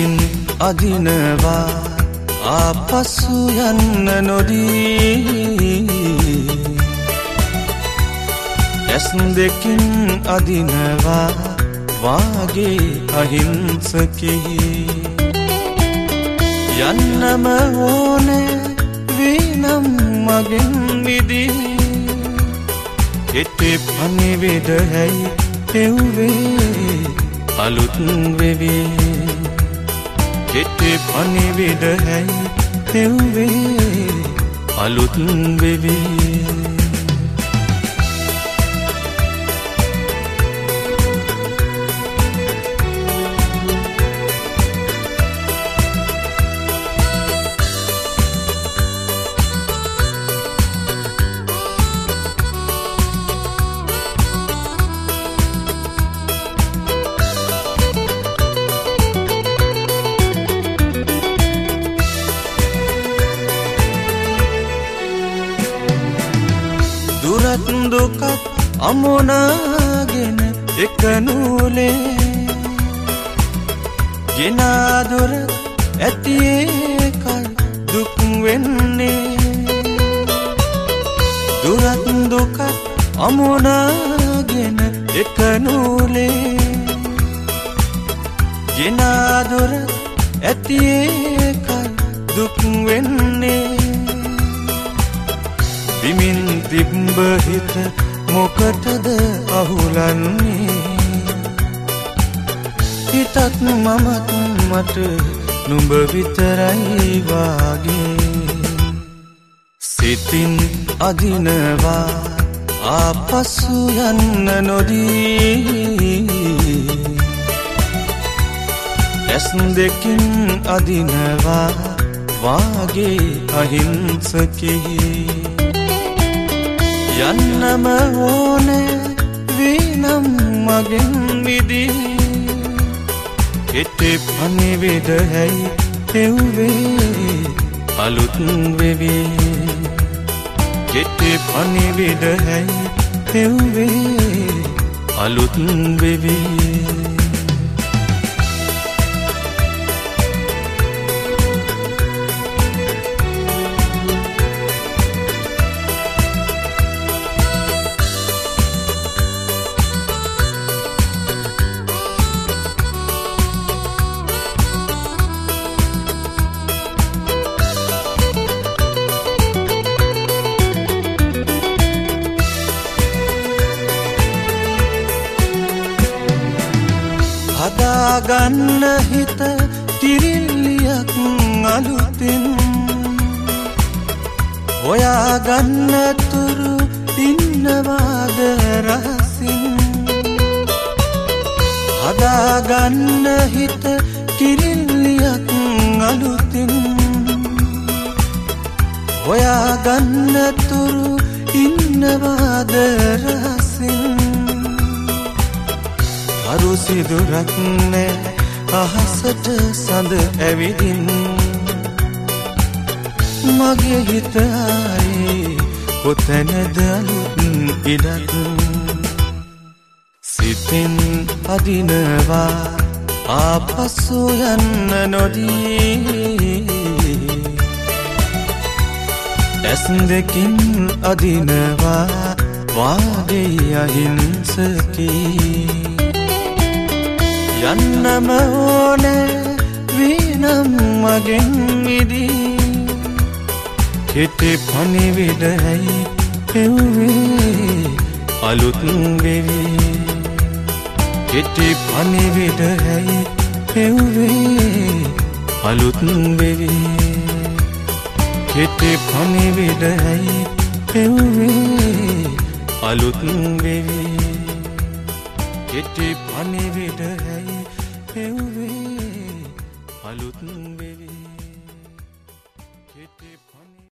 සිතින් අදිනවා ආපසු යන්න නොදී ඇස් දෙකින් අදිනවා වාගේ අහිංසකෙහි යන්නම ඕනේ වීනම් මගෙන් මිදී කෙටේ පණිවිඩ හැයි හෙව්වේ අලුත් වෙවේ කෙටේ පණිවිඩ හැයි හෙව්වේ අලුත් වෙවේ දුරත් දුකත් අමුණගෙන එක නූලේ ගෙනාදොර ඇතියේ කල් දුක් වෙන්නේ දුරත් දුකත් අමුණගෙන එක නූලේ ගෙනාදොර ඇතියේ කල් දුක් වෙන්නේ විමින් තිබ්බ හිත මොකටද අහුලන්නේ හිතත් මමත් මට නුඹ විතරයි වාගේ සිතින් අදිනවා ආපසු යන්න නොදී ඇස් දෙකින් අදිනවා වාගේ අහිංසකෙහි යන්නම ඕනේ වීනම් මගෙන් මිදී කෙටේ පණිවිඩ හැයි හෙව්වේ අලුත් වෙවේ කෙටේ පණිවිඩ හැයි හෙව්වේ අලුත් වෙවේ හදාගන්න හිත තිරිල්ලියක් අලුතින් හොයාගන්න තුරු ඉන්නවාද රහසින් හදාගන්න හිත තිරිල්ලියක් අලුතින් හොයාගන්න තුරු ඉන්නවාද රහසින් අරු සිදුරක් නෑ අහසට සඳ ඇවිදින් මගේ හිත ආයේ කොතැනද අලුත් ඉඩක් සිතින් අදිනවා ආපසු යන්න නොදී ඇස් දෙකින් අදිනවා වාගේ අහිංසකී යන්නම ඕනේ වීනම් මගෙන් මිදී කෙටේ පණිවිඩ හැයි හෙව්වේ අලුත් වෙවේ කෙටේ පණිවිඩ හැයි හෙව්වේ අලුත් වෙවේ කෙටේ පණිවිඩ හැයි හෙව්වේ අලුත් වෙවේ කෙටේ පණිවිඩ හැයි හෙව්වේ අලුත් වෙවේ